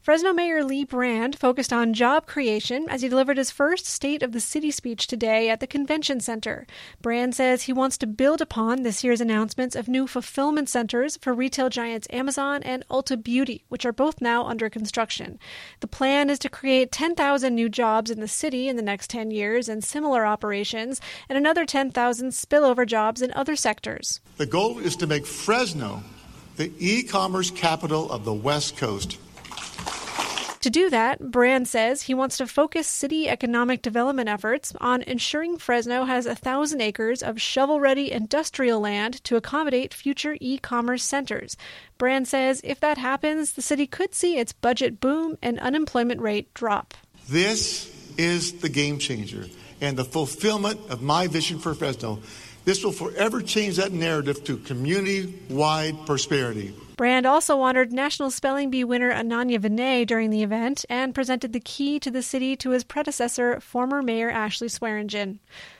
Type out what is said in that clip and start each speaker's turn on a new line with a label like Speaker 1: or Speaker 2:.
Speaker 1: Fresno Mayor Lee Brand focused on job creation as he delivered his first State of the City speech today at the Convention Center. Brand says he wants to build upon this year's announcements of new fulfillment centers for retail giants Amazon and Ulta Beauty, which are both now under construction. The plan is to create 10,000 new jobs in the city in the next 10 years in similar operations, and another 10,000 spillover jobs in other sectors.
Speaker 2: The goal is to make Fresno the e-commerce capital of the West Coast.
Speaker 1: To do that, Brand says he wants to focus city economic development efforts on ensuring Fresno has 1,000 acres of shovel-ready industrial land to accommodate future e-commerce centers. Brand says if that happens, the city could see its budget boom and unemployment rate drop.
Speaker 2: This is the game changer and the fulfillment of my vision for Fresno. This will forever change that narrative to community-wide prosperity.
Speaker 1: Brand also honored National Spelling Bee winner Ananya Vinay during the event and presented the key to the city to his predecessor, former Mayor Ashley Swearingen.